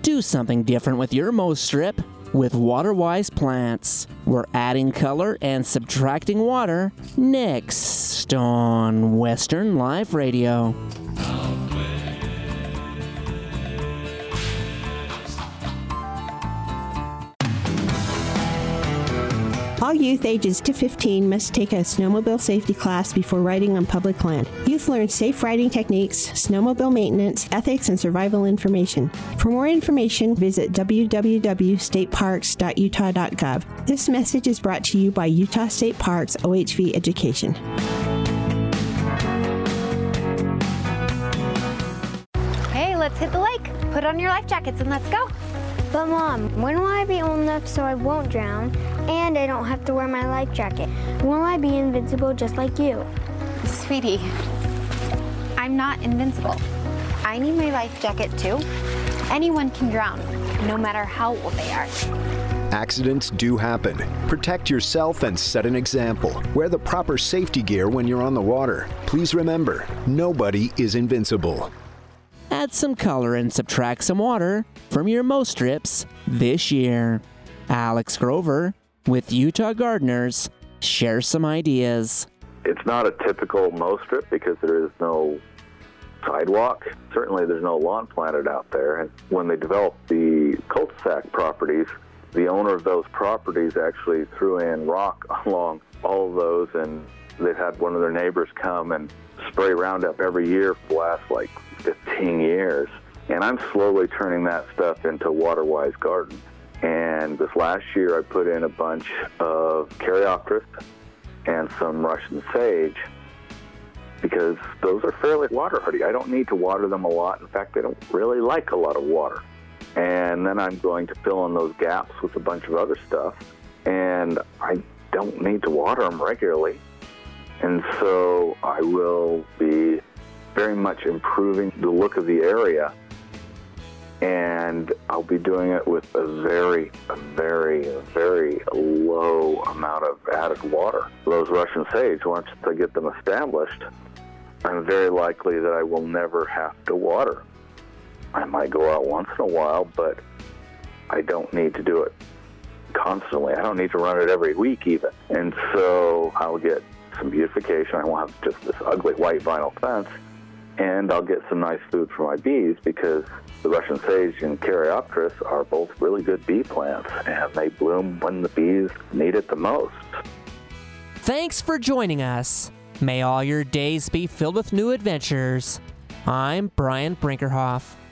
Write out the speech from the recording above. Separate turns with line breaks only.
Do something different with your mow strip with WaterWise plants. We're adding color and subtracting water next on Western Life Radio.
All youth ages to 15 must take a snowmobile safety class before riding on public land. Youth learn safe riding techniques, snowmobile maintenance, ethics, and survival information. For more information, visit www.stateparks.utah.gov. This message is brought to you by Utah State Parks OHV Education.
Hey, let's hit the lake. Put on your life jackets and let's go.
But Mom, when will I be old enough so I won't drown and I don't have to wear my life jacket? Will I be invincible just like you?
Sweetie, I'm not invincible. I need my life jacket too. Anyone can drown, no matter how old they are.
Accidents do happen. Protect yourself and set an example. Wear the proper safety gear when you're on the water. Please remember, nobody is invincible.
Add some color and subtract some water from your mow strips this year. Alex Grover with Utah Gardeners shares some ideas.
It's not a typical mow strip because there is no sidewalk. Certainly there's no lawn planted out there. And when they developed the cul-de-sac properties, the owner of those properties actually threw in rock along all of those, and they've had one of their neighbors come and spray Roundup every year for the last 15 years. And I'm slowly turning that stuff into WaterWise garden. And this last year I put in a bunch of Caryopteris and some Russian sage because those are fairly water hardy. I don't need to water them a lot. In fact, they don't really like a lot of water. And then I'm going to fill in those gaps with a bunch of other stuff. And I don't need to water them regularly. And so I will be very much improving the look of the area. And I'll be doing it with a very, very low amount of added water. Those Russian sage, once I get them established, I'm very likely that I will never have to water. I might go out once in a while, but I don't need to do it constantly. I don't need to run it every week even. And so I'll get some beautification. I won't have just this ugly white vinyl fence. And I'll get some nice food for my bees because the Russian sage and Caryopteris are both really good bee plants, and they bloom when the bees need it the most.
Thanks for joining us. May all your days be filled with new adventures. I'm Brian Brinkerhoff.